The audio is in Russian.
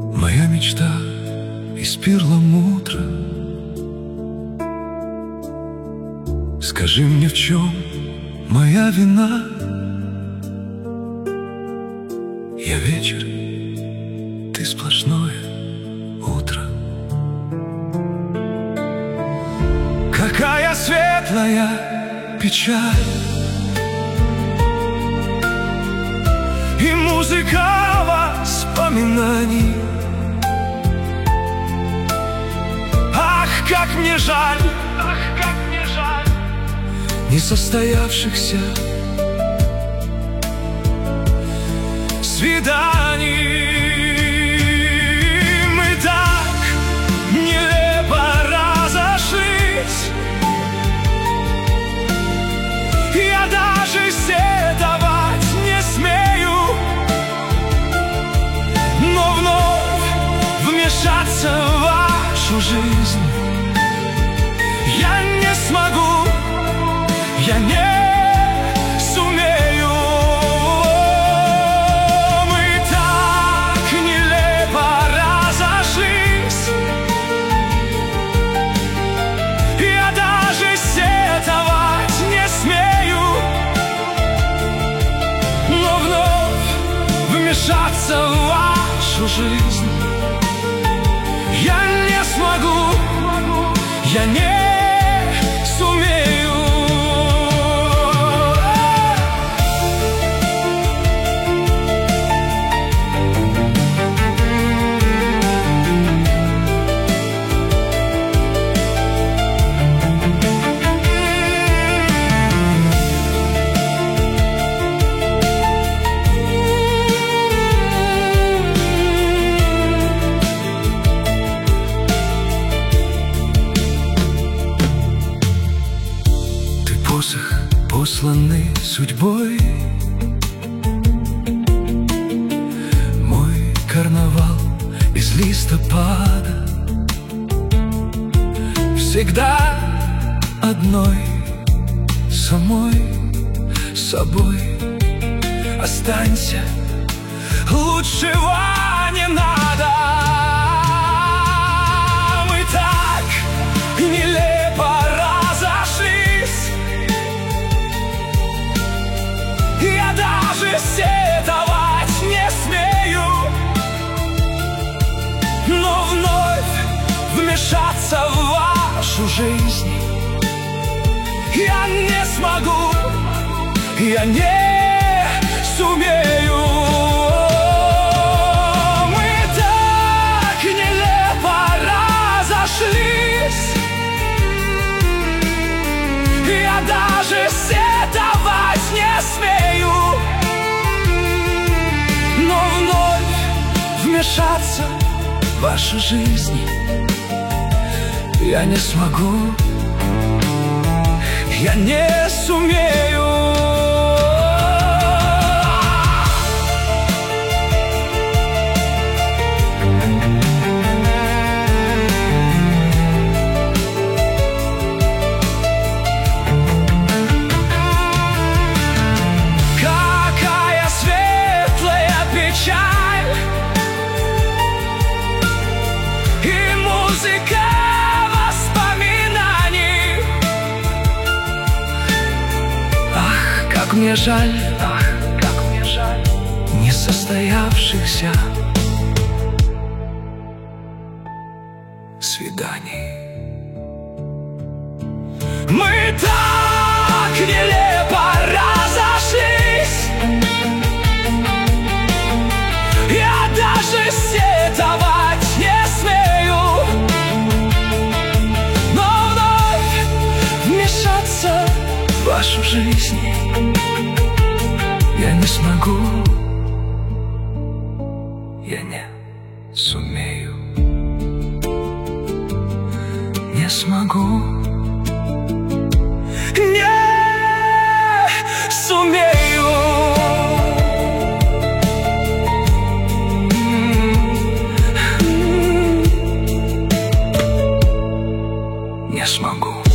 Моя мечта из перламутра. Скажи мне, в чем моя вина? Я вечер, ты сплошное утро. Какая светлая печаль и музыка воспоминаний. Ах, как мне жаль, несостоявшихся свиданий. Мы так нелепо разошлись, я даже сетовать не смею, но вновь вмешаться в вашу жизнь я не смогу, я не сумею. Мы так нелепо разошлись, я даже сетовать не смею, но вновь вмешаться в вашу жизнь я не смогу, я не сумею. Посох, посланный судьбой, мой карнавал из листопада, всегда одной самой собой останься, лучшего не надо. Мы так нелепо разошлись, я даже сетовать не смею, но вновь вмешаться в вашу жизнь я не смогу, я не сумею. Мы так нелепо разошлись, я даже сетовать не смею, но вновь вмешаться в вашу жизнь я не смогу, я не сумею. Музыка воспоминаний. Ах, как мне жаль, несостоявшихся свиданий. Мы так нелепо разошлись, я даже сетовать не смею, но вновь вмешаться В вашу жизнь я не смогу, я не сумею, не смогу, не сумею. не смогу.